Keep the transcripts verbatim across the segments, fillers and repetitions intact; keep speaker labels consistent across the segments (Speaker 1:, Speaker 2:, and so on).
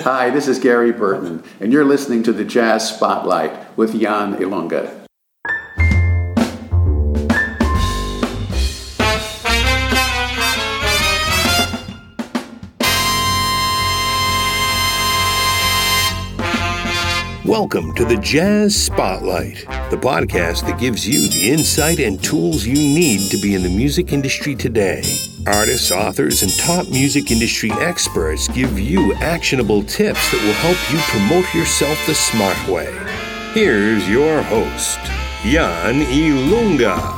Speaker 1: Hi, this is Gary Burton, and you're listening to the Jazz Spotlight with Jan Ilunga.
Speaker 2: Welcome to the Jazz Spotlight, the podcast that gives you the insight and tools you need to be in the music industry today. Artists, authors, and top music industry experts give you actionable tips that will help you promote yourself the smart way. Here's your host, Jan Ilunga.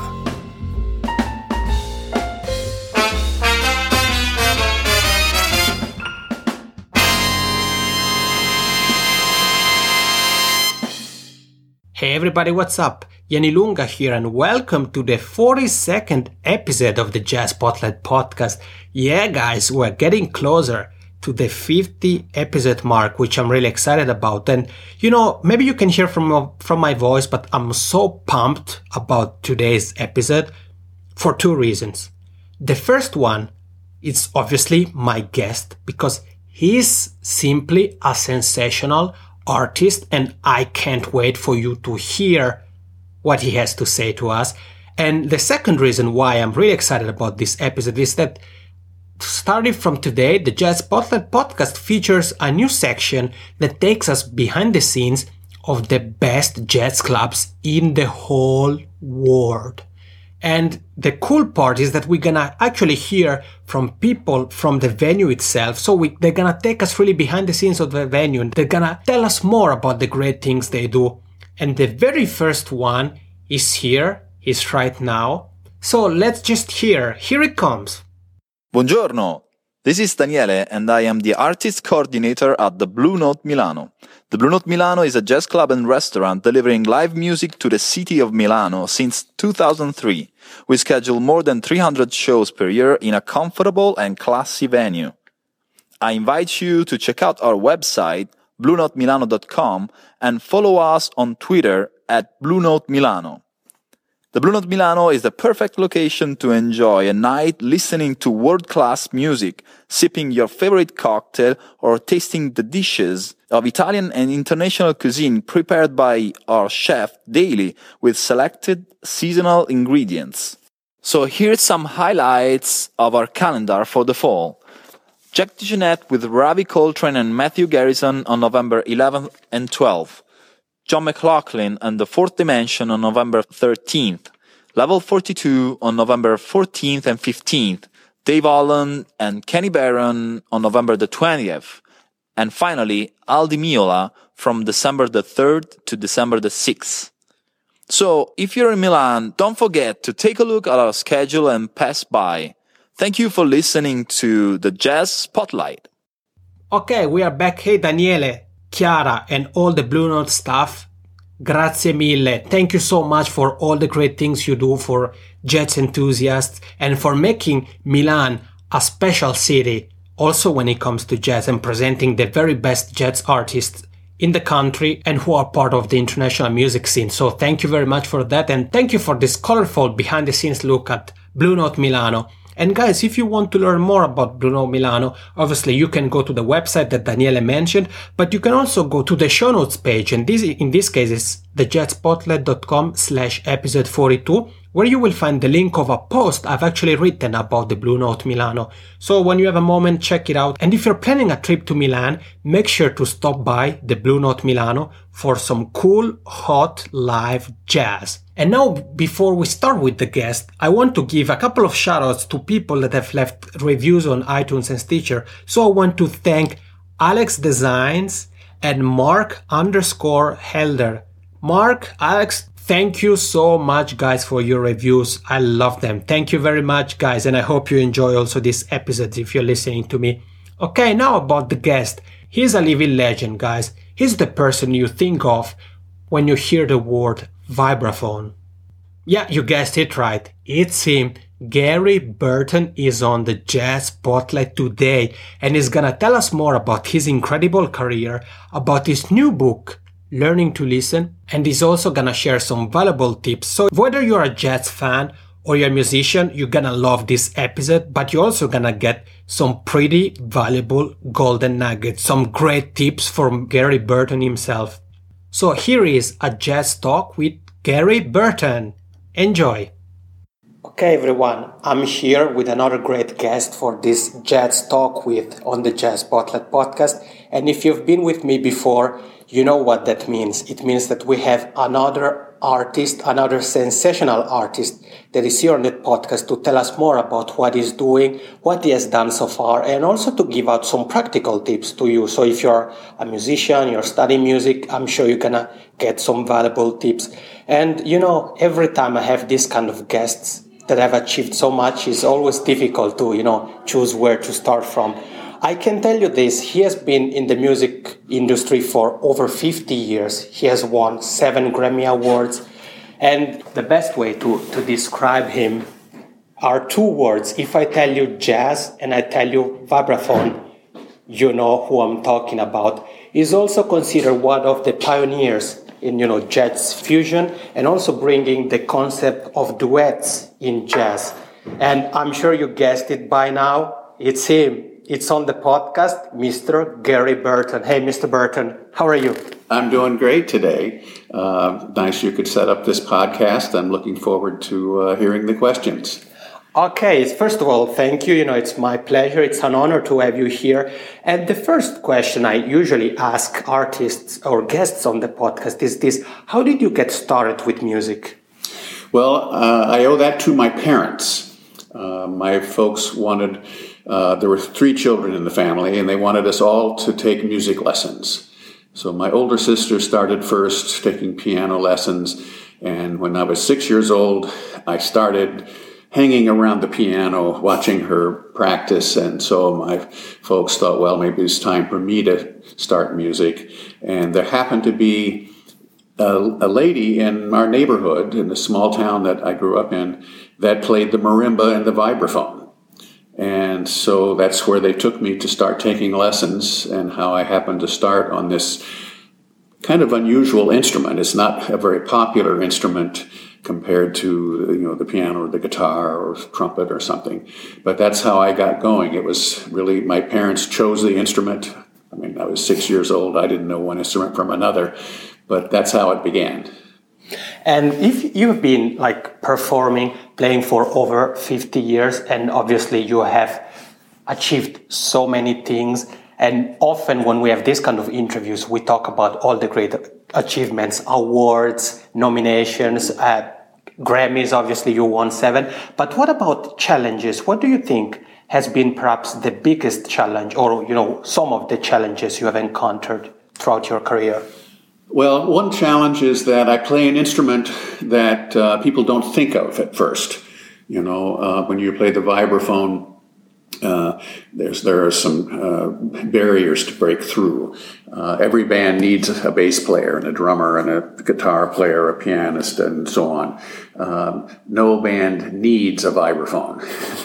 Speaker 3: Hey everybody, what's up? Jan Ilunga here and welcome to the forty-second episode of the Jazz Spotlight podcast. Yeah guys, we're getting closer to the fifty episode mark, which I'm really excited about. And you know, maybe you can hear from, from my voice, but I'm so pumped about today's episode for two reasons. The first one is obviously my guest, because he's simply a sensational artist and I can't wait for you to hear what he has to say to us. And the second reason why I'm really excited about this episode is that starting from today, the Jazz Spotlight podcast features a new section that takes us behind the scenes of the best jazz clubs in the whole world. And the cool part is that we're gonna actually hear from people from the venue itself. So we, they're gonna take us really behind the scenes of the venue and they're gonna tell us more about the great things they do. And the very first one is here, is right now. So let's just hear, here it comes.
Speaker 4: Buongiorno, this is Daniele and I am the artist coordinator at the Blue Note Milano. The Blue Note Milano is a jazz club and restaurant delivering live music to the city of Milano since two thousand three. We schedule more than three hundred shows per year in a comfortable and classy venue. I invite you to check out our website, blue note milano dot com, and follow us on Twitter at Blue Note Milano. The Blue Note Milano is the perfect location to enjoy a night listening to world-class music, sipping your favorite cocktail, or tasting the dishes of Italian and international cuisine prepared by our chef daily with selected seasonal ingredients. So here's some highlights of our calendar for the fall. Jack DeJohnette with Ravi Coltrane and Matthew Garrison on November eleventh and twelfth. John McLaughlin and the Fourth Dimension on November thirteenth. Level forty-two on November fourteenth and fifteenth. Dave Holland and Kenny Barron on November the twentieth. And finally, Al Di Meola from December the third to December the sixth. So, if you're in Milan, don't forget to take a look at our schedule and pass by. Thank you for listening to the Jazz Spotlight.
Speaker 3: Okay, we are back. Hey Daniele, Chiara, and all the Blue Note staff. Grazie mille. Thank you so much for all the great things you do for jazz enthusiasts and for making Milan a special city also when it comes to jazz and presenting the very best jazz artists in the country and who are part of the international music scene. So thank you very much for that, and thank you for this colorful behind the scenes look at Blue Note Milano. And guys, if you want to learn more about Blue Note Milano, obviously you can go to the website that Daniele mentioned, but you can also go to the show notes page, and this in this case is the jazz spotlight dot com slash episode forty-two, where you will find the link of a post I've actually written about the Blue Note Milano. So when you have a moment, check it out. And if you're planning a trip to Milan, make sure to stop by the Blue Note Milano for some cool, hot, live jazz. And now, before we start with the guest, I want to give a couple of shoutouts to people that have left reviews on iTunes and Stitcher. So I want to thank Alex Designs and Mark underscore Helder. Mark, Alex, thank you so much, guys, for your reviews. I love them. Thank you very much, guys, and I hope you enjoy also this episode if you're listening to me. Okay, now about the guest. He's a living legend, guys. He's the person you think of when you hear the word vibraphone. Yeah, you guessed it right. It's him. Gary Burton is on the Jazz Spotlight today, and he's gonna tell us more about his incredible career, about his new book, Learning to Listen, and he's also gonna share some valuable tips. So whether you're a jazz fan or you're a musician, you're gonna love this episode, but you're also gonna get some pretty valuable golden nuggets, some great tips from Gary Burton himself. So here is a jazz talk with Gary Burton. Enjoy! Okay everyone, I'm here with another great guest for this jazz talk with on the Jazz Spotlight podcast. And if you've been with me before, you know what that means. It means that we have another artist, another sensational artist that is here on the podcast to tell us more about what he's doing, what he has done so far, and also to give out some practical tips to you. So if you're a musician, you're studying music, I'm sure you're gonna get some valuable tips. And you know, every time I have this kind of guests that have achieved so much, it's always difficult to, you know, choose where to start from. I can tell you this, he has been in the music industry for over fifty years. He has won seven Grammy Awards. And the best way to, to describe him are two words. If I tell you jazz and I tell you vibraphone, you know who I'm talking about. He's also considered one of the pioneers in, you know, jazz fusion and also bringing the concept of duets in jazz. And I'm sure you guessed it by now. It's him. It's on the podcast, Mister Gary Burton. Hey, Mister Burton, how are you?
Speaker 1: I'm doing great today. Uh, nice you could set up this podcast. I'm looking forward to uh, hearing the questions.
Speaker 3: Okay, first of all, thank you. You know, it's my pleasure. It's an honor to have you here. And the first question I usually ask artists or guests on the podcast is this: how did you get started with music?
Speaker 1: Well, uh, I owe that to my parents. Uh, my folks wanted... Uh, there were three children in the family, and they wanted us all to take music lessons. So my older sister started first taking piano lessons, and when I was six years old, I started hanging around the piano, watching her practice, and so my folks thought, well, maybe it's time for me to start music. And there happened to be a, a lady in our neighborhood, in the small town that I grew up in, that played the marimba and the vibraphone. And so that's where they took me to start taking lessons, and how I happened to start on this kind of unusual instrument. It's not a very popular instrument compared to, you know, the piano or the guitar or trumpet or something. But that's how I got going. It was really, my parents chose the instrument. I mean, I was six years old. I didn't know one instrument from another, but that's how it began.
Speaker 3: And if you've been like performing, playing for over fifty years, and obviously you have achieved so many things, and often when we have this kind of interviews, we talk about all the great achievements, awards, nominations, uh, Grammys, obviously you won seven. But what about challenges? What do you think has been perhaps the biggest challenge, or, you know, some of the challenges you have encountered throughout your career?
Speaker 1: Well, one challenge is that I play an instrument that uh, people don't think of at first. You know, uh, when you play the vibraphone, uh, there's there are some uh, barriers to break through. Uh, every band needs a bass player and a drummer and a guitar player, a pianist, and so on. Um, no band needs a vibraphone.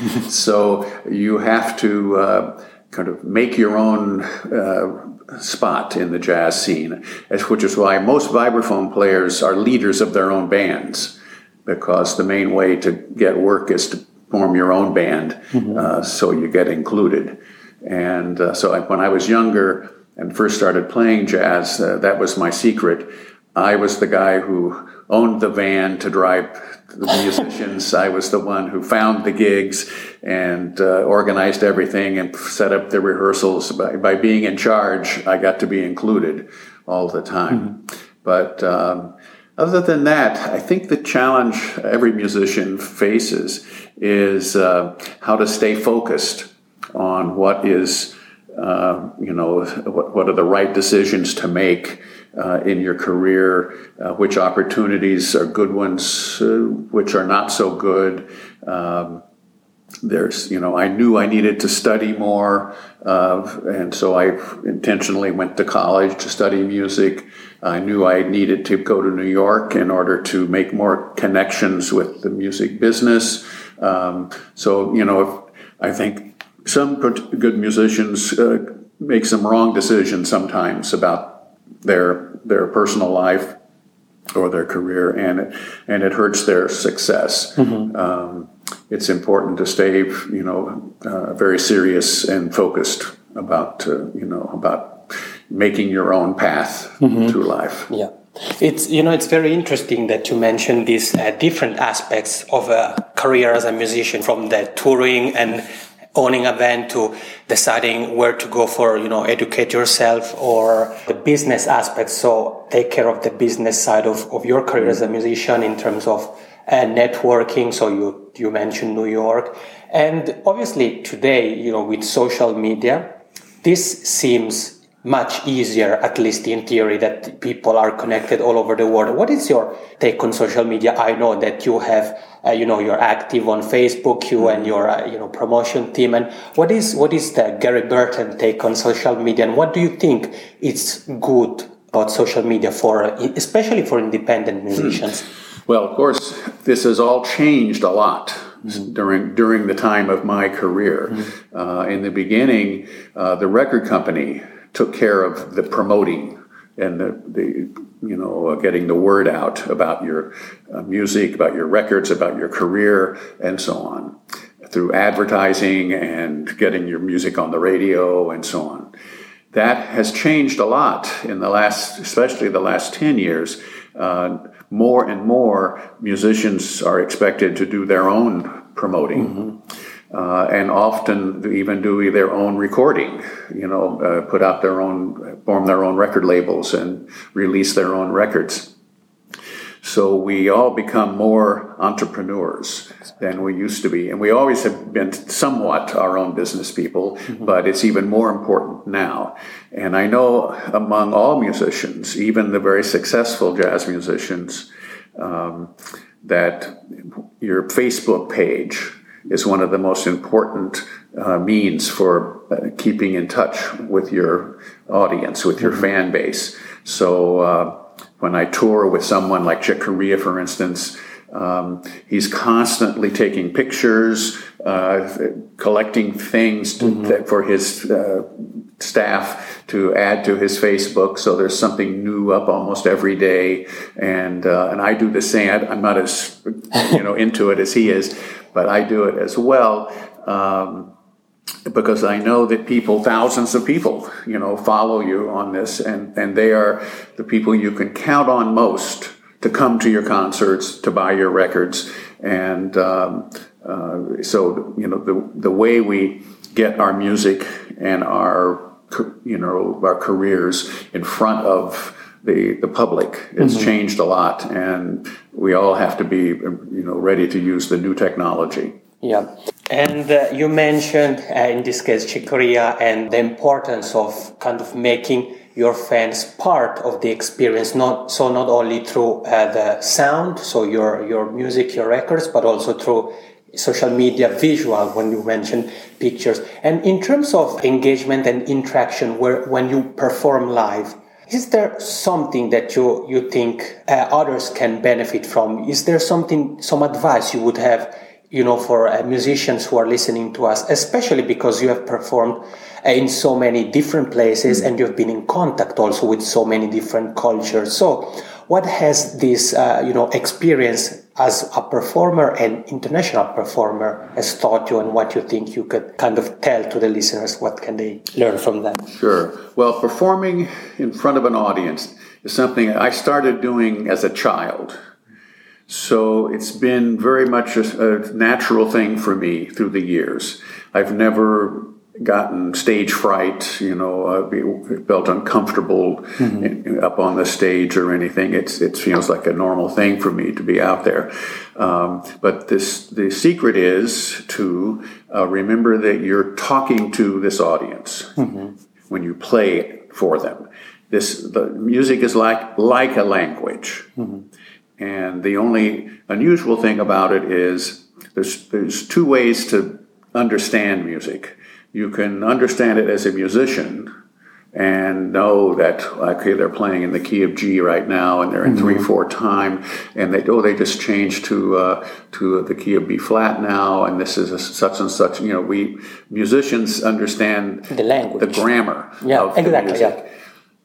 Speaker 1: So you have to uh, kind of make your own uh, spot in the jazz scene, which is why most vibraphone players are leaders of their own bands, because the main way to get work is to form your own band, mm-hmm. uh, so you get included. And uh, so I, when I was younger and first started playing jazz, uh, that was my secret. I was the guy who owned the van to drive the musicians. I was the one who found the gigs and uh, organized everything and set up the rehearsals. By, by being in charge, I got to be included all the time. Mm-hmm. But um, other than that, I think the challenge every musician faces is uh, how to stay focused on what is, uh, you know, what, what are the right decisions to make Uh, in your career, uh, which opportunities are good ones, uh, which are not so good. Um, there's, you know, I knew I needed to study more, uh, and so I intentionally went to college to study music. I knew I needed to go to New York in order to make more connections with the music business. Um, so, you know, if, I think some good musicians uh, make some wrong decisions sometimes about their their personal life, or their career, and it, and it hurts their success. Mm-hmm. Um, it's important to stay, you know, uh, very serious and focused about, uh, you know, about making your own path mm-hmm. through life.
Speaker 3: Yeah. It's, you know, it's very interesting that you mentioned these uh, different aspects of a career as a musician, from the touring and owning a band to deciding where to go for, you know, educate yourself, or the business aspects. So take care of the business side of, of your career as a musician in terms of uh, networking. So you, you mentioned New York. And obviously today, you know, with social media, this seems much easier, at least in theory, that people are connected all over the world. What is your take on social media? I know that you have, uh, you know, you're active on Facebook, you and your, uh, you know, promotion team. And what is what is the Gary Burton take on social media? And what do you think is good about social media for, especially for independent musicians?
Speaker 1: Well, of course, this has all changed a lot. Mm-hmm. During during the time of my career. Mm-hmm. Uh, in the beginning, uh, the record company took care of the promoting and the, the you know, uh, getting the word out about your uh, music, about your records, about your career, and so on, through advertising and getting your music on the radio and so on. That has changed a lot in the last, especially the last ten years. Uh, more and more musicians are expected to do their own promoting. Mm-hmm. Uh, and often even do their own recording, you know, uh, put out their own, form their own record labels and release their own records. So we all become more entrepreneurs than we used to be. And we always have been somewhat our own business people, mm-hmm. but it's even more important now. And I know among all musicians, even the very successful jazz musicians, um, that your Facebook page is one of the most important uh, means for uh, keeping in touch with your audience, with your mm-hmm. fan base. So uh, when I tour with someone like Chick Corea, for instance, um, he's constantly taking pictures, uh, collecting things to, mm-hmm. that for his uh, staff to add to his Facebook. So there's something new up almost every day, and uh, and I do the same. I'm not as you know into it as he is, but I do it as well, um, because I know that people, thousands of people, you know, follow you on this, and, and they are the people you can count on most to come to your concerts, to buy your records. And um, uh, so, you know, the the way we get our music and our, you know, our careers in front of the the public, it's mm-hmm. changed a lot, and we all have to be, you know, ready to use the new technology.
Speaker 3: Yeah, and uh, you mentioned uh, in this case Chick Corea and the importance of kind of making your fans part of the experience. Not so not only through uh, the sound, so your your music, your records, but also through social media, visual, when you mention pictures. And in terms of engagement and interaction, where when you perform live, is there something that you, you think uh, others can benefit from? Is there something, some advice you would have, you know, for uh, musicians who are listening to us, especially because you have performed uh, in so many different places mm-hmm. and you've been in contact also with so many different cultures. So what has this, uh, you know, experience as a performer and international performer has taught you, and what you think you could kind of tell to the listeners? What can they learn from that?
Speaker 1: Sure. Well, performing in front of an audience is something I started doing as a child. So it's been very much a, a natural thing for me through the years. I've never gotten stage fright, you know, uh, felt uncomfortable mm-hmm. in, up on the stage or anything. It's it feels like a normal thing for me to be out there. Um, but this the secret is to uh, remember that you're talking to this audience mm-hmm. when you play for them. This the music is like like a language, mm-hmm. and the only unusual thing about it is there's there's two ways to understand music. You can understand it as a musician and know that, okay, they're playing in the key of G right now, and they're in mm-hmm. three four time, and they oh they just changed to uh, to the key of B flat now, and this is a such and such. You know, we musicians understand
Speaker 3: the language,
Speaker 1: the grammar
Speaker 3: yeah,
Speaker 1: of
Speaker 3: exactly,
Speaker 1: the music.
Speaker 3: yeah.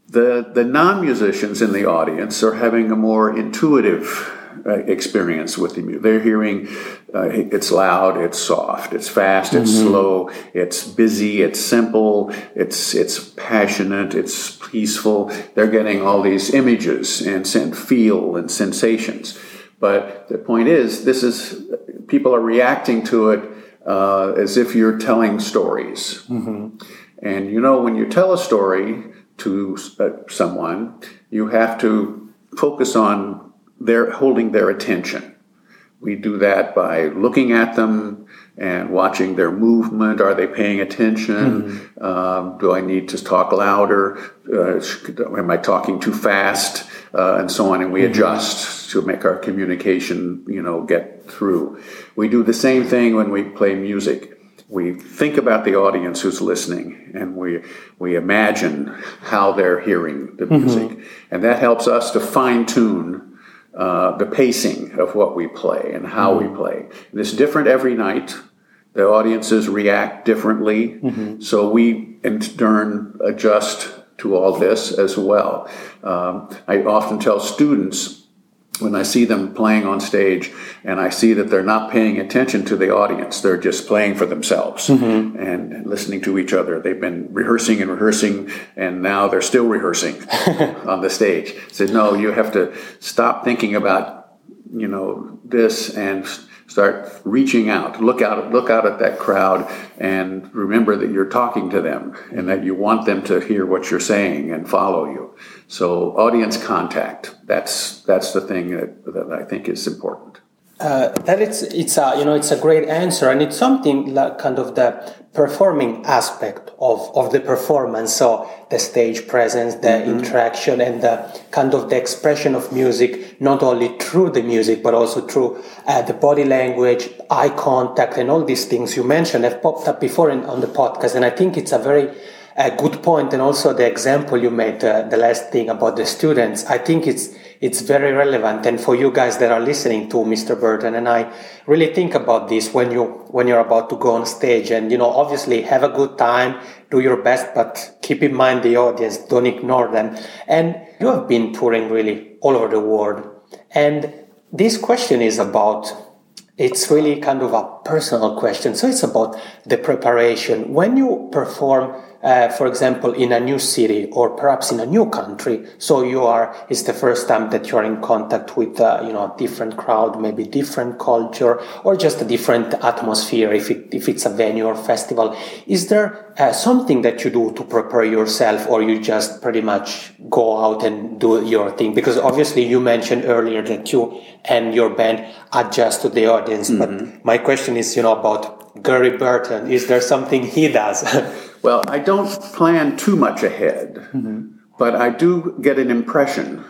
Speaker 1: The, the non-musicians in the audience are having a more intuitive uh, experience with the music. They're hearing uh, it's loud, it's soft, it's fast, it's mm-hmm. slow, it's busy, it's simple, it's it's passionate, it's peaceful. They're getting all these images and feel and sensations. But the point is, this is people are reacting to it uh, as if you're telling stories. Mm-hmm. And you know, when you tell a story to uh, someone, you have to focus on their holding their attention. We do that by looking at them and watching their movement. Are they paying attention? Mm-hmm. Um, do I need to talk louder? Uh, am I talking too fast? Uh, and so on. And we mm-hmm. adjust to make our communication, you know, get through. We do the same thing when we play music. We think about the audience who's listening, and we we imagine how they're hearing the music. Mm-hmm. And that helps us to fine-tune uh, the pacing of what we play and how mm-hmm. we play. And it's different every night. The audiences react differently. Mm-hmm. So we, in turn, adjust to all this as well. Um, I often tell students, when I see them playing on stage and I see that they're not paying attention to the audience, they're just playing for themselves mm-hmm. and listening to each other. They've been rehearsing and rehearsing, and now they're still rehearsing on the stage. I said, no, you have to stop thinking about, you know, this and start reaching out. Look out, look out at that crowd and remember that you're talking to them and that you want them to hear what you're saying and follow you. So audience contact, that's that's the thing that, that I think is important.
Speaker 3: Uh, that it's it's a you know it's a great answer, and it's something like kind of the performing aspect of, of the performance. So the stage presence, the mm-hmm. interaction, and the kind of the expression of music, not only through the music but also through uh, the body language, eye contact, and all these things you mentioned have popped up before in, on the podcast. And I think it's a very a good point, and also the example you made, uh, the last thing about the students, I think it's it's very relevant. And for you guys that are listening to Mister Burton and I, really think about this when you when you're about to go on stage. And you know, obviously, have a good time, do your best, but keep in mind the audience, don't ignore them. And you have been touring really all over the world, and this question is about. It's really kind of a personal question. So it's about the preparation. When you perform, uh, for example, in a new city or perhaps in a new country, so you are, it's the first time that you're in contact with, uh, you know, a different crowd, maybe different culture, or just a different atmosphere, if it, if it's a venue or festival. Is there uh, something that you do to prepare yourself, or you just pretty much go out and do your thing? Because obviously you mentioned earlier that you and your band adjust to the audience. Mm-hmm. But my question is, you know, about Gary Burton. Is there something he does?
Speaker 1: Well, I don't plan too much ahead, mm-hmm. but I do get an impression.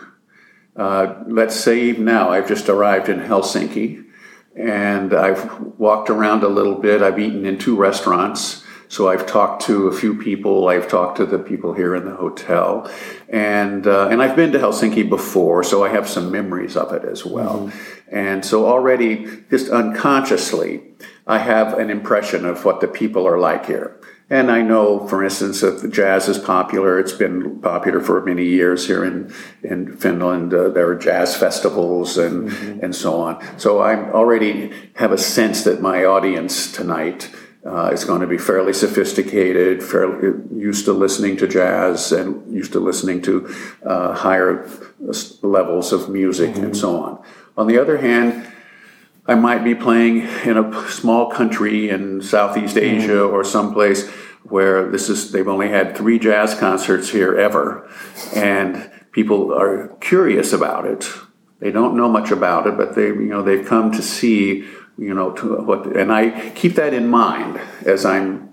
Speaker 1: Uh, let's say even now, I've just arrived in Helsinki, and I've walked around a little bit. I've eaten in two restaurants. So I've talked to a few people. I've talked to the people here in the hotel, and uh, and I've been to Helsinki before, so I have some memories of it as well. Mm-hmm. And so already, just unconsciously, I have an impression of what the people are like here. And I know, for instance, that the jazz is popular. It's been popular for many years here in in Finland. Uh, there are jazz festivals and mm-hmm. and so on. So I already have a sense that my audience tonight. Uh, it's going to be fairly sophisticated, fairly used to listening to jazz and used to listening to uh, higher levels of music mm-hmm. and so on. On the other hand, I might be playing in a small country in Southeast Asia mm-hmm. or someplace where this is they've only had three jazz concerts here ever, and people are curious about it. They don't know much about it, but they you know they've come to see. You know, to what, and I keep that in mind as I'm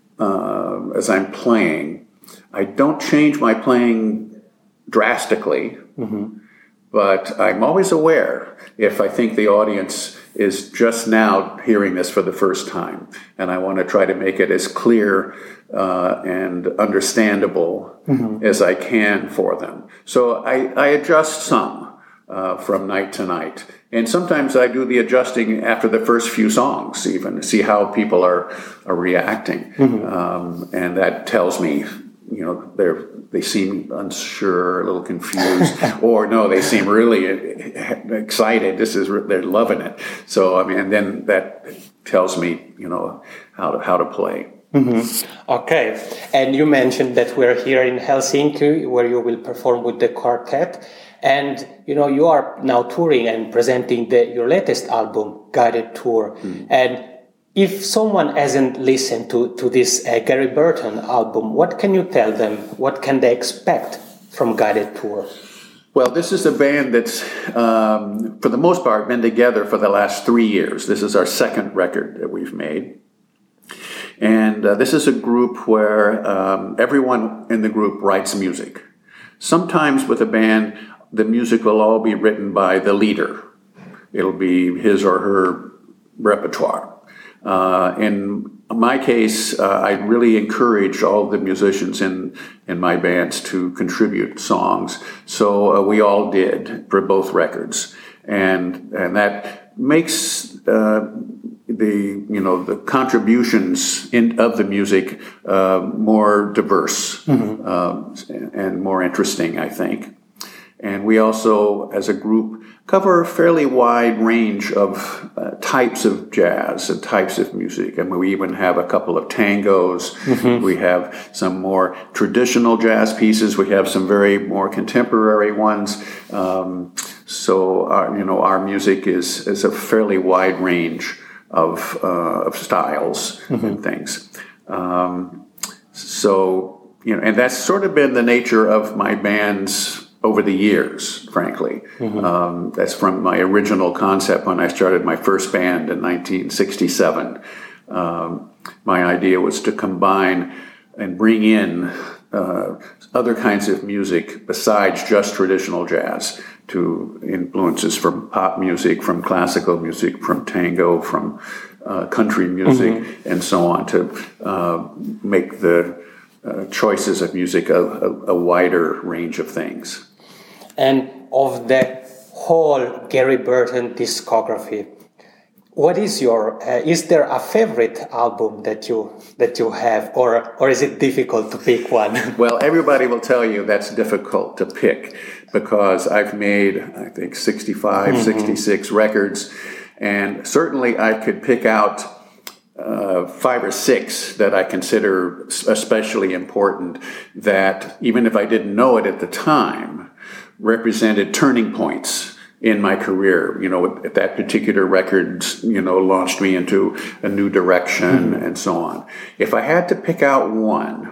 Speaker 1: uh, as I'm playing. I don't change my playing drastically, mm-hmm. but I'm always aware if I think the audience is just now hearing this for the first time, and I want to try to make it as clear uh, and understandable mm-hmm. as I can for them. So I, I adjust some uh, from night to night. And sometimes I do the adjusting after the first few songs, even to see how people are are reacting, mm-hmm. um, and that tells me, you know, they're they seem unsure, a little confused, or no, they seem really excited. This is they're loving it. So I mean, and then that tells me, you know, how to how to play.
Speaker 3: Mm-hmm. Okay, and you mentioned that we're here in Helsinki, where you will perform with the quartet, and you know you are now touring and presenting the, your latest album, Guided Tour, mm. and if someone hasn't listened to, to this uh, Gary Burton album, what can you tell them? What can they expect from Guided Tour?
Speaker 1: Well, this is a band that's, um, for the most part, been together for the last three years. This is our second record that we've made. And uh, this is a group where um, everyone in the group writes music. Sometimes with a band, the music will all be written by the leader. It'll be his or her repertoire. Uh, in my case, uh, I really encourage all the musicians in, in my bands to contribute songs. So uh, we all did for both records. And and that makes uh, the, you know, the contributions in, of the music uh, more diverse mm-hmm. uh, and more interesting, I think. And we also, as a group, cover a fairly wide range of uh, types of jazz and types of music. I mean, we even have a couple of tangos. Mm-hmm. We have some more traditional jazz pieces. We have some very more contemporary ones. Um, so, our, you know, our music is, is a fairly wide range of, uh, of styles mm-hmm. and things. Um, so, you know, and that's sort of been the nature of my band's over the years, frankly. Mm-hmm. Um, that's from my original concept when I started my first band in nineteen sixty-seven. Um, my idea was to combine and bring in uh, other kinds of music besides just traditional jazz, to influences from pop music, from classical music, from tango, from uh, country music, mm-hmm. and so on, to uh, make the uh, choices of music a, a, a wider range of things.
Speaker 3: And of the whole Gary Burton discography, what is your? Uh, is there a favorite album that you that you have, or or is it difficult to pick one?
Speaker 1: Well, everybody will tell you that's difficult to pick because I've made, I think, sixty-five, mm-hmm. sixty-six records, and certainly I could pick out Uh, five or six that I consider especially important, that even if I didn't know it at the time, represented turning points in my career. You know, at that particular record, you know, launched me into a new direction mm-hmm. and so on. If I had to pick out one,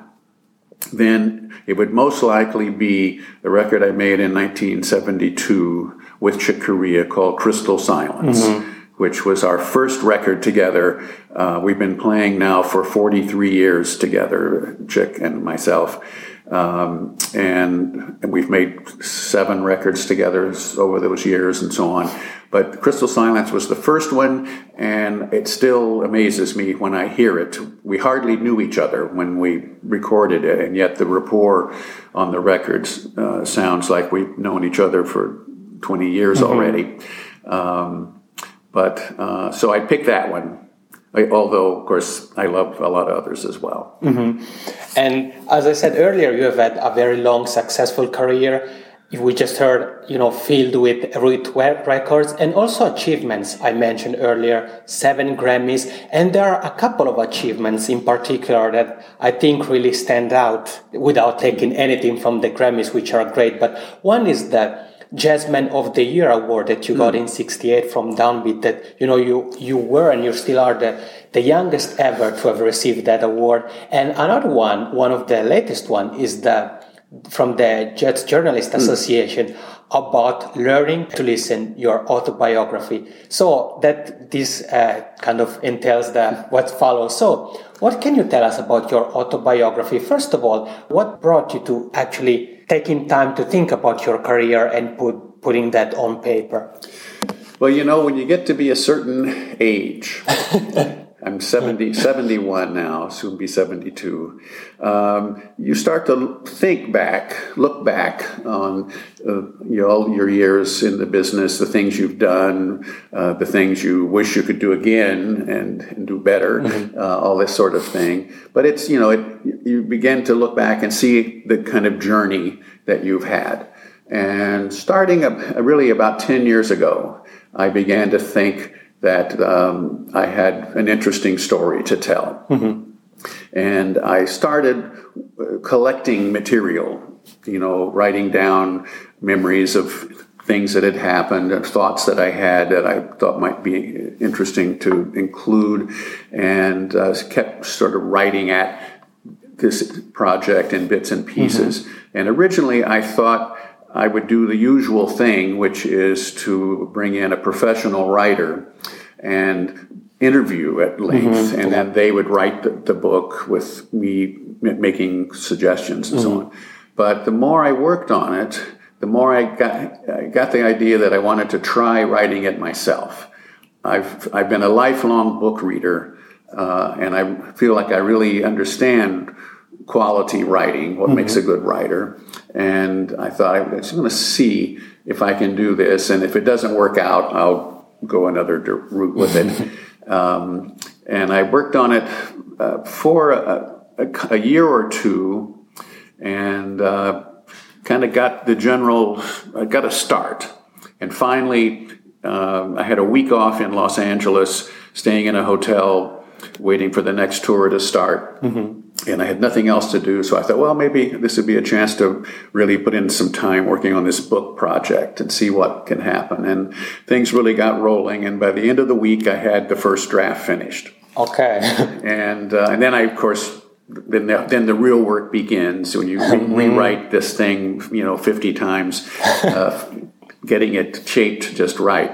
Speaker 1: then it would most likely be the record I made in nineteen seventy-two with Chick Corea called Crystal Silence. Mm-hmm. which was our first record together. Uh, we've been playing now for forty-three years together, Chick and myself. Um, and, and we've made seven records together over those years and so on. But Crystal Silence was the first one, and it still amazes me when I hear it. We hardly knew each other when we recorded it, and yet the rapport on the records uh, sounds like we've known each other for twenty years mm-hmm. already. Um, But uh, so I picked that one, I, although, of course, I love a lot of others as well.
Speaker 3: Mm-hmm. And as I said earlier, you have had a very long, successful career. We just heard, you know, filled with Root records and also achievements. I mentioned earlier, seven Grammys. And there are a couple of achievements in particular that I think really stand out without taking anything from the Grammys, which are great. But one is that Jazzman of the Year award that you got mm. in sixty-eight from Downbeat, that, you know, you, you were and you still are the, the youngest ever to have received that award. And another one, one of the latest one, is the from the Jazz Journalist mm. Association about learning to listen your autobiography. So that this uh, kind of entails the what follows. So what can you tell us about your autobiography? First of all, what brought you to actually taking time to think about your career and put, putting that on paper?
Speaker 1: Well, you know, when you get to be a certain age, I'm seventy, seventy-one now, soon be seventy-two. Um, you start to think back, look back on uh, you know, all your years in the business, the things you've done, uh, the things you wish you could do again and, and do better, mm-hmm. uh, all this sort of thing. But it's, you know, it, you begin to look back and see the kind of journey that you've had. And starting up, really about ten years ago, I began to think that um, I had an interesting story to tell. Mm-hmm. And I started collecting material, you know, writing down memories of things that had happened and thoughts that I had that I thought might be interesting to include, and uh, kept sort of writing at this project in bits and pieces. Mm-hmm. And originally I thought I would do the usual thing, which is to bring in a professional writer and interview at length, mm-hmm. and then they would write the, the book with me making suggestions and mm-hmm. so on. But the more I worked on it, the more I got, I got the idea that I wanted to try writing it myself. I've I've been a lifelong book reader, uh, and I feel like I really understand quality writing, what mm-hmm. makes a good writer. And I thought I was going to see if I can do this, and if it doesn't work out, I'll go another route with it. um, and I worked on it uh, for a, a, a year or two, and uh, kind of got the general, I got a start. And finally, um, I had a week off in Los Angeles, staying in a hotel, waiting for the next tour to start. Mm-hmm. And I had nothing else to do, so I thought, well, maybe this would be a chance to really put in some time working on this book project and see what can happen. And things really got rolling, and by the end of the week, I had the first draft finished.
Speaker 3: Okay.
Speaker 1: and uh, and then I, of course, then the, then the real work begins when you re- rewrite this thing, you know, fifty times, uh, getting it shaped just right.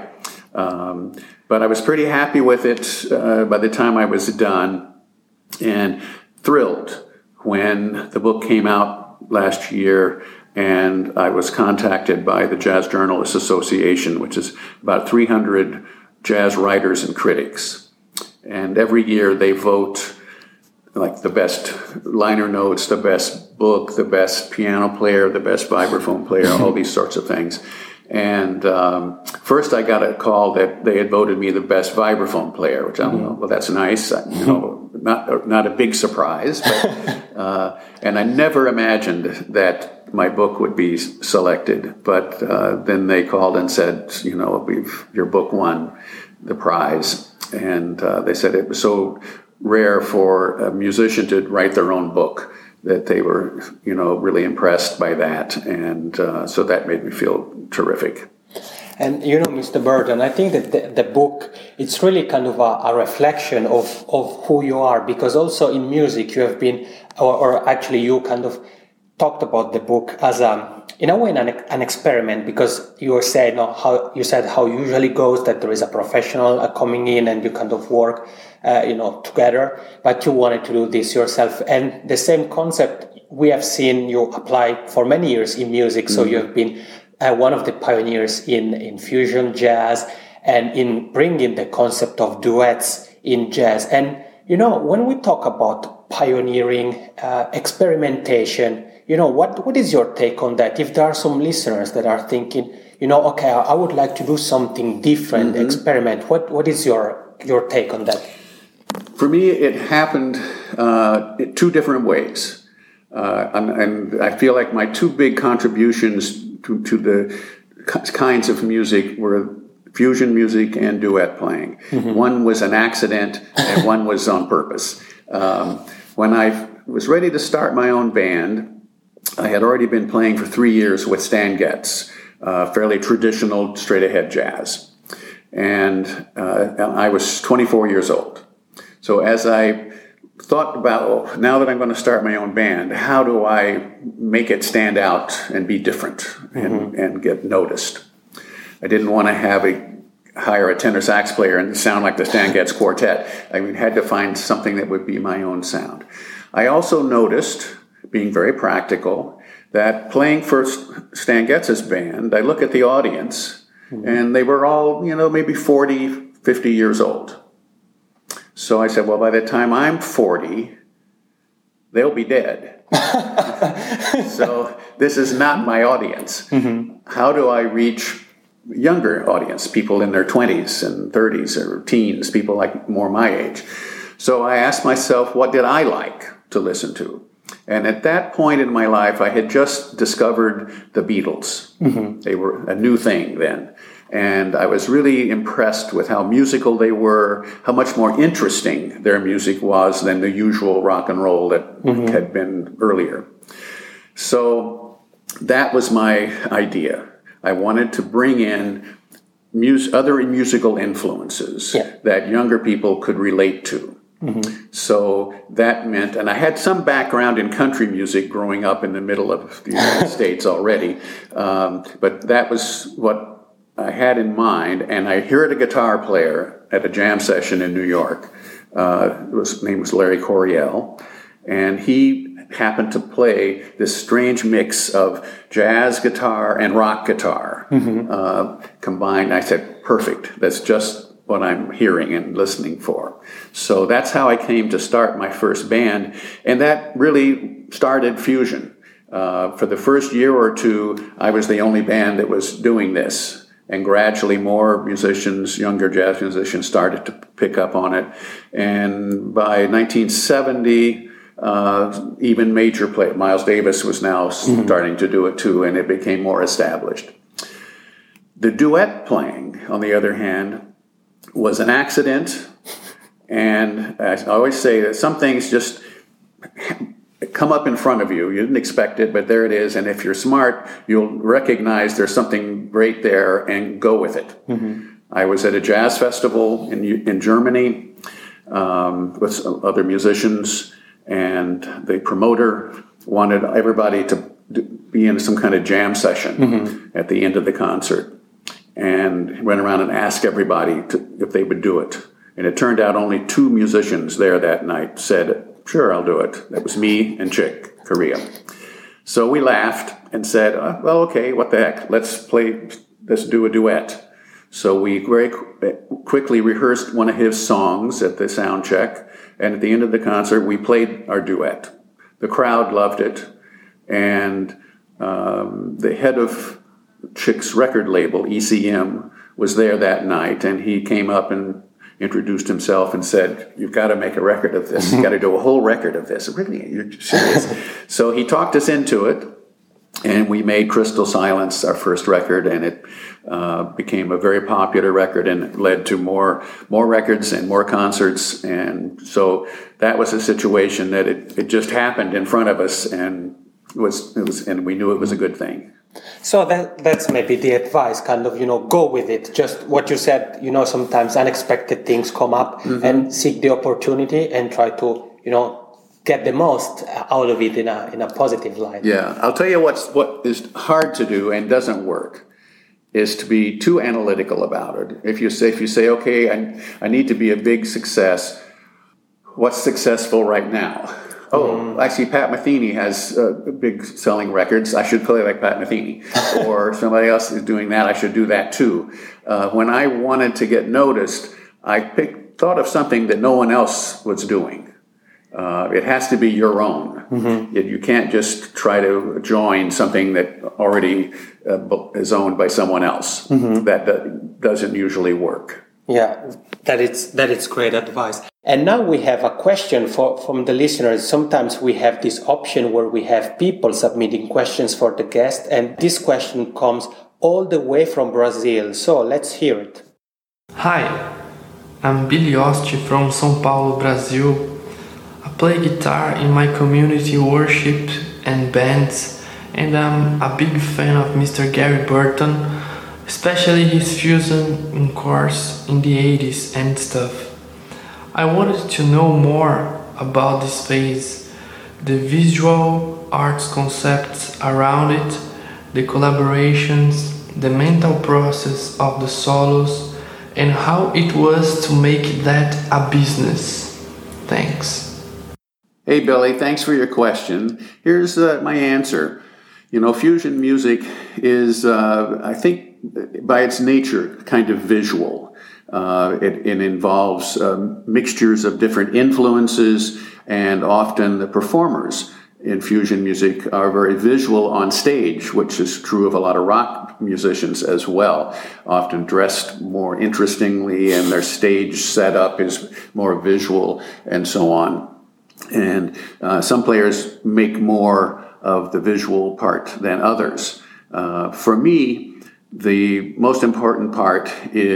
Speaker 1: Um, but I was pretty happy with it uh, by the time I was done, and thrilled when the book came out last year, and I was contacted by the Jazz Journalists Association, which is about three hundred jazz writers and critics. And every year they vote like the best liner notes, the best book, the best piano player, the best vibraphone player, all these sorts of things. And um, first I got a call that they had voted me the best vibraphone player, which I don't know, well, that's nice. You know, not not a big surprise, but uh, and I never imagined that my book would be selected. But uh, then they called and said, you know, we've your book won the prize, and uh, they said it was so rare for a musician to write their own book that they were, you know, really impressed by that, and uh, so that made me feel terrific.
Speaker 3: And you know, Mister Burton, I think that the, the book, it's really kind of a, a reflection of, of who you are, because also in music you have been, or, or actually you kind of talked about the book as a, in a way, an, an experiment, because you were saying, no, how you said how it usually goes, that there is a professional uh, coming in and you kind of work, uh, you know, together, but you wanted to do this yourself. And the same concept we have seen you apply for many years in music. Mm-hmm. So you have been Uh, one of the pioneers in, in fusion jazz and in bringing the concept of duets in jazz. And, you know, when we talk about pioneering, uh, experimentation, you know, what, what is your take on that? If there are some listeners that are thinking, you know, okay, I, I would like to do something different, mm-hmm. experiment, what, what is your, your take on that?
Speaker 1: For me, it happened uh, in two different ways. Uh, and, and I feel like my two big contributions To, to the kinds of music were fusion music and duet playing. Mm-hmm. One was an accident and one was on purpose. Um, when I was ready to start my own band, I had already been playing for three years with Stan Getz, uh, fairly traditional straight-ahead jazz. And uh, I was twenty-four years old. So as I thought about, oh, now that I'm going to start my own band, how do I make it stand out and be different and, mm-hmm. and get noticed? I didn't want to have a hire a tenor sax player and sound like the Stan Getz Quartet. I mean, had to find something that would be my own sound. I also noticed, being very practical, that playing for Stan Getz's band, I look at the audience, mm-hmm. and they were all, you know, maybe forty, fifty years old. So I said, well, by the time I'm forty, they'll be dead. So this is not my audience. Mm-hmm. How do I reach younger audience, people in their twenties and thirties or teens, people like more my age? So I asked myself, what did I like to listen to? And at that point in my life, I had just discovered the Beatles. Mm-hmm. They were a new thing then. And I was really impressed with how musical they were, how much more interesting their music was than the usual rock and roll that mm-hmm. had been earlier. So that was my idea. I wanted to bring in mus- other musical influences yeah. that younger people could relate to. Mm-hmm. So that meant, and I had some background in country music growing up in the middle of the United States already, um, but that was what I had in mind. And I heard a guitar player at a jam session in New York. Uh, his name was Larry Coryell, and he happened to play this strange mix of jazz guitar and rock guitar mm-hmm. uh, combined. I said, perfect. That's just what I'm hearing and listening for. So that's how I came to start my first band, and that really started fusion. Uh, for the first year or two, I was the only band that was doing this, and gradually more musicians, younger jazz musicians, started to pick up on it. And by nineteen seventy, uh, even major play, Miles Davis was now mm-hmm. starting to do it too, and it became more established. The duet playing, on the other hand, was an accident, and I always say that some things just come up in front of you. You didn't expect it, but there it is, and if you're smart, you'll recognize there's something great there and go with it. Mm-hmm. I was at a jazz festival in in Germany um, with other musicians, and the promoter wanted everybody to be in some kind of jam session mm-hmm. at the end of the concert. And went around and asked everybody to, if they would do it. And it turned out only two musicians there that night said, sure, I'll do it. That was me and Chick Corea. So we laughed and said, oh, well, okay, what the heck? Let's play, let's do a duet. So we very qu- quickly rehearsed one of his songs at the sound check. And at the end of the concert, we played our duet. The crowd loved it. And um, the head of Chick's record label, E C M, was there that night, and he came up and introduced himself and said, you've got to make a record of this. You've got to do a whole record of this. Really? You're serious? So he talked us into it, and we made Crystal Silence our first record, and it uh, became a very popular record, and it led to more more records and more concerts. And so that was a situation that it, it just happened in front of us, and it was, it was and we knew it was a good thing.
Speaker 3: So that that's maybe the advice, kind of, you know, go with it. Just what you said, you know, sometimes unexpected things come up mm-hmm. and seek the opportunity and try to, you know, get the most out of it in a in a positive light.
Speaker 1: Yeah, I'll tell you what's what is hard to do and doesn't work is to be too analytical about it. If you say if you say, okay, I I need to be a big success, what's successful right now? Oh, I see Pat Metheny has uh, big selling records. I should play like Pat Metheny. Or somebody else is doing that. I should do that too. Uh, when I wanted to get noticed, I picked, thought of something that no one else was doing. Uh, it has to be your own. Mm-hmm. It, you can't just try to join something that already uh, is owned by someone else. Mm-hmm. That, that doesn't usually work.
Speaker 3: Yeah, that is that is great advice. And now we have a question for, from the listeners. Sometimes we have this option where we have people submitting questions for the guest, and this question comes all the way from Brazil. So let's hear it.
Speaker 5: Hi, I'm Billy Osti from São Paulo, Brazil. I play guitar in my community worship and bands, and I'm a big fan of Mister Gary Burton, especially his fusion course in the eighties and stuff. I wanted to know more about this phase, the visual arts concepts around it, the collaborations, the mental process of the solos, and how it was to make that a business. Thanks.
Speaker 1: Hey Billy, thanks for your question. Here's uh, my answer. You know, fusion music is, uh, I think, by its nature, kind of visual. Uh, it, it involves um, mixtures of different influences, and often the performers in fusion music are very visual on stage, which is true of a lot of rock musicians as well, often dressed more interestingly, and their stage setup is more visual, and so on. And uh, some players make more of the visual part than others. Uh, for me, the most important part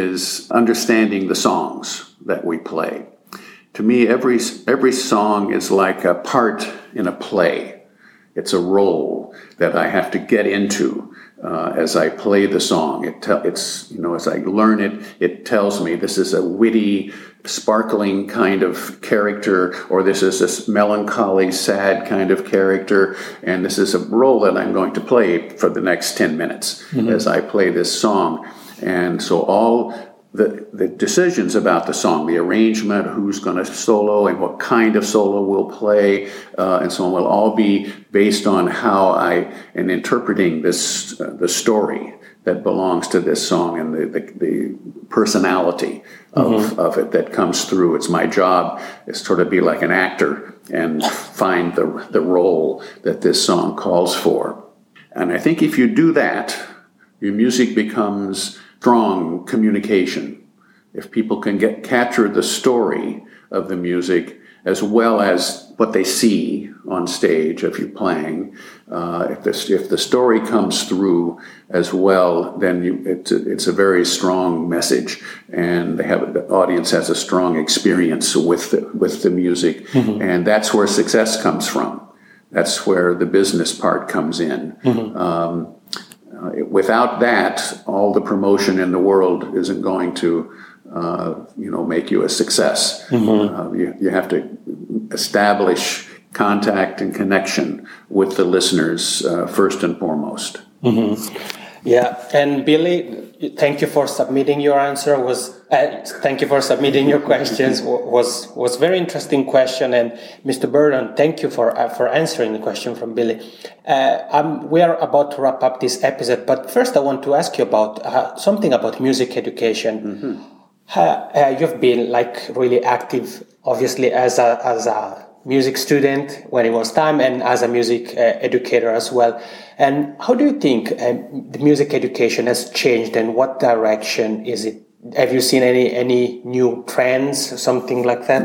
Speaker 1: is understanding the songs that we play. To me, every every song is like a part in a play. It's a role that I have to get into uh, as I play the song. It te- it's you know as I learn it, it tells me this is a witty, sparkling kind of character, or this is this melancholy, sad kind of character, and this is a role that I'm going to play for the next ten minutes mm-hmm. as I play this song. And so all the the decisions about the song, the arrangement, who's going to solo and what kind of solo we'll play, uh, and so on, will all be based on how I am interpreting this uh, the story that belongs to this song, and the the, the personality of, mm-hmm. of it that comes through. It's my job is sort of be like an actor and find the the role that this song calls for. And I think if you do that, your music becomes strong communication. If people can get capture the story of the music as well as what they see on stage if you're playing, uh, if, the, if the story comes through as well, then you, it's, a, it's a very strong message, and they have the audience has a strong experience with the, with the music, mm-hmm. and that's where success comes from. That's where the business part comes in. Mm-hmm. Um, Uh, without that, all the promotion in the world isn't going to, uh, you know, make you a success. Mm-hmm. Uh, you, you have to establish contact and connection with the listeners uh, first and foremost.
Speaker 3: Mm-hmm. Yeah, and Billy, thank you for submitting your answer. Was uh, thank you for submitting your questions. was was very interesting question, and Mister Burton, thank you for uh, for answering the question from Billy. Uh, I'm, we are about to wrap up this episode, but first I want to ask you about uh, something about music education. Mm-hmm. Uh, uh, you've been like really active, obviously, as a as a music student when it was time, and as a music uh, educator as well. And how do you think uh, the music education has changed, and what direction is it? Have you seen any any new trends, something like that?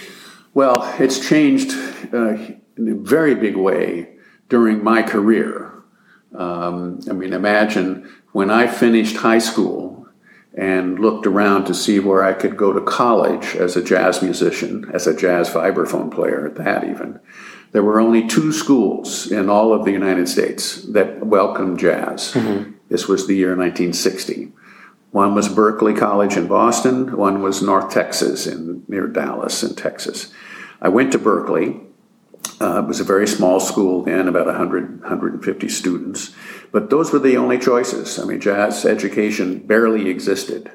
Speaker 1: Well, it's changed uh, in a very big way during my career. Um, I mean, imagine when I finished high school and looked around to see where I could go to college as a jazz musician, as a jazz vibraphone player at that even. There were only two schools in all of the United States that welcomed jazz. Mm-hmm. This was the year nineteen sixty. One was Berkeley College in Boston. One was North Texas, in near Dallas in Texas. I went to Berkeley. Uh, it was a very small school then, about one hundred, one hundred fifty students. But those were the only choices. I mean, jazz education barely existed.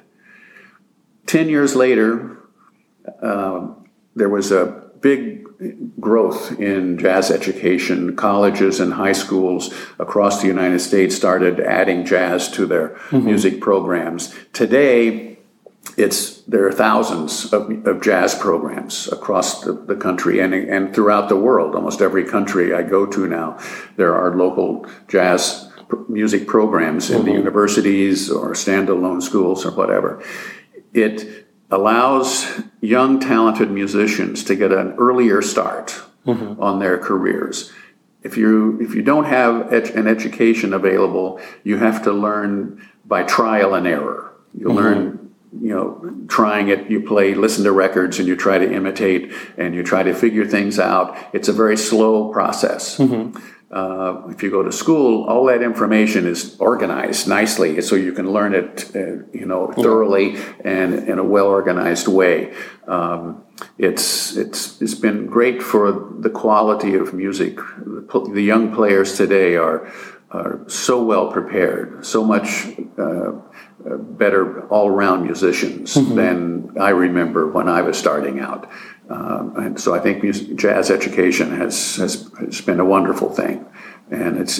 Speaker 1: Ten years later, uh, there was a big growth in jazz education. Colleges and high schools across the United States started adding jazz to their mm-hmm. music programs. Today, it's there are thousands of, of jazz programs across the, the country and, and throughout the world. Almost every country I go to now, there are local jazz music programs in mm-hmm. the universities or standalone schools or whatever. It allows young, talented musicians to get an earlier start mm-hmm. on their careers. If you if you don't have ed- an education available, you have to learn by trial and error. You mm-hmm. learn, you know, trying it. You play, listen to records, and you try to imitate, and you try to figure things out. It's a very slow process. Mm-hmm. Uh, if you go to school, all that information is organized nicely, so you can learn it, uh, you know, thoroughly and in a well-organized way. Um, it's it's it's been great for the quality of music. The, the young players today are are so well prepared, so much uh, better all-around musicians mm-hmm. than I remember when I was starting out. Um, and so I think music, jazz education has, has has been a wonderful thing, and it's it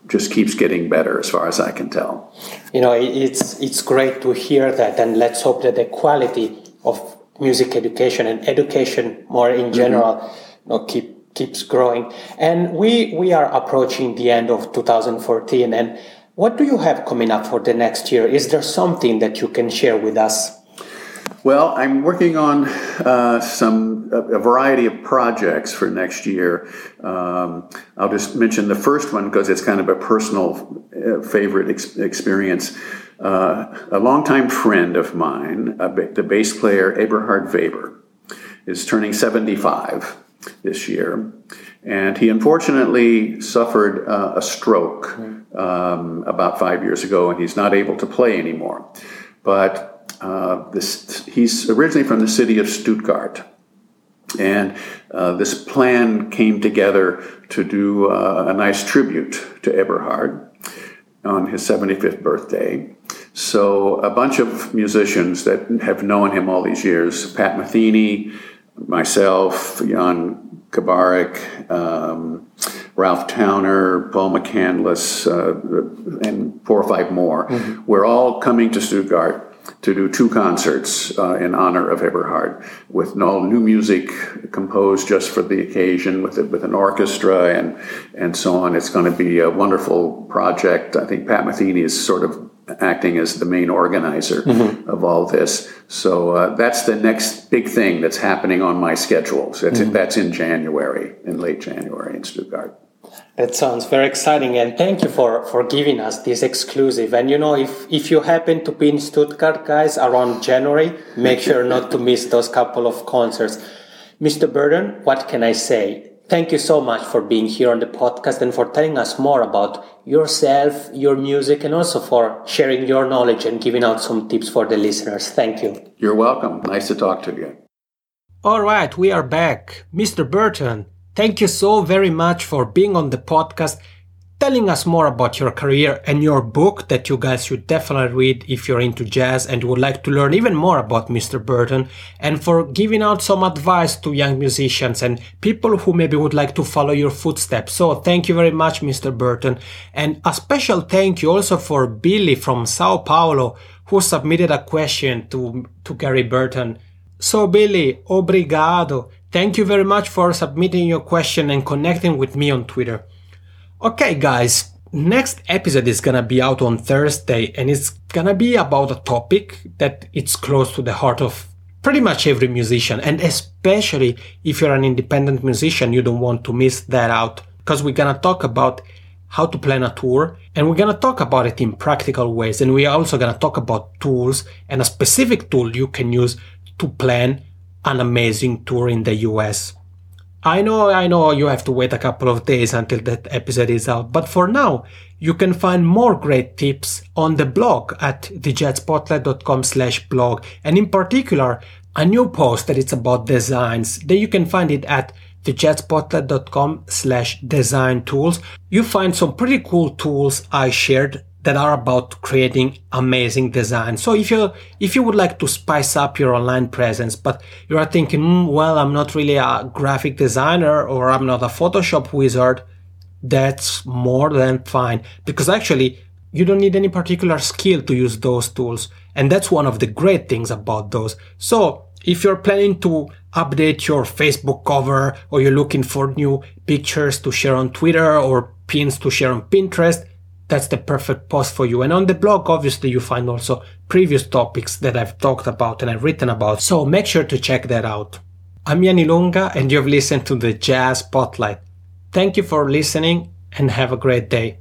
Speaker 1: just keeps getting better as far as I can tell.
Speaker 3: You know, it's it's great to hear that, and let's hope that the quality of music education and education more in general, mm-hmm. you know, keep keeps growing. And we we are approaching the end of two thousand fourteen. And what do you have coming up for the next year? Is there something that you can share with us?
Speaker 1: Well, I'm working on uh, some a, a variety of projects for next year. Um, I'll just mention the first one because it's kind of a personal uh, favorite ex- experience. Uh, a longtime friend of mine, uh, the bass player Eberhard Weber, is turning seventy-five this year, and he unfortunately suffered uh, a stroke um, about five years ago, and he's not able to play anymore. But Uh, this, he's originally from the city of Stuttgart, and uh, this plan came together to do uh, a nice tribute to Eberhard on his seventy-fifth birthday. So a bunch of musicians that have known him all these years, Pat Metheny, myself, Jan Kabarek, um, Ralph Towner, Paul McCandless, uh, and four or five more, mm-hmm. we're all coming to Stuttgart to do two concerts uh, in honor of Eberhard, with all new music composed just for the occasion, with it, with an orchestra and and so on. It's going to be a wonderful project. I think Pat Metheny is sort of acting as the main organizer mm-hmm. of all this. So uh, that's the next big thing that's happening on my schedule. So that's, mm-hmm. that's in January, in late January in Stuttgart.
Speaker 3: That sounds very exciting, and thank you for, for giving us this exclusive. And you know, if, if you happen to be in Stuttgart, guys, around January, make sure not to miss those couple of concerts. Mister Burton, what can I say? Thank you so much for being here on the podcast and for telling us more about yourself, your music, and also for sharing your knowledge and giving out some tips for the listeners. Thank you.
Speaker 1: You're welcome. Nice to talk to you.
Speaker 3: All right, we are back. Mister Burton, thank you so very much for being on the podcast, telling us more about your career and your book that you guys should definitely read if you're into jazz and would like to learn even more about Mister Burton, and for giving out some advice to young musicians and people who maybe would like to follow your footsteps. So thank you very much, Mister Burton. And a special thank you also for Billy from Sao Paulo, who submitted a question to, to Gary Burton. So Billy, obrigado. Thank you very much for submitting your question and connecting with me on Twitter. Okay, guys, next episode is gonna be out on Thursday, and it's gonna be about a topic that it's close to the heart of pretty much every musician, and especially if you're an independent musician, you don't want to miss that out, because we're gonna talk about how to plan a tour, and we're gonna talk about it in practical ways, and we're also gonna talk about tools and a specific tool you can use to plan an amazing tour in the U S. I know, I know you have to wait a couple of days until that episode is out, but for now, you can find more great tips on the blog at the jazz spotlight dot com slash blog, and in particular, a new post that it's about designs. Then you can find it at the jazz spotlight dot com slash design tools. You find some pretty cool tools I shared that are about creating amazing design. So if you if you would like to spice up your online presence, but you are thinking, mm, well, I'm not really a graphic designer or I'm not a Photoshop wizard, that's more than fine. Because actually, you don't need any particular skill to use those tools. And that's one of the great things about those. So if you're planning to update your Facebook cover, or you're looking for new pictures to share on Twitter or pins to share on Pinterest, that's the perfect post for you. And on the blog, obviously, you find also previous topics that I've talked about and I've written about. So make sure to check that out. I'm Yanni Lunga, and you've listened to the Jazz Spotlight. Thank you for listening, and have a great day.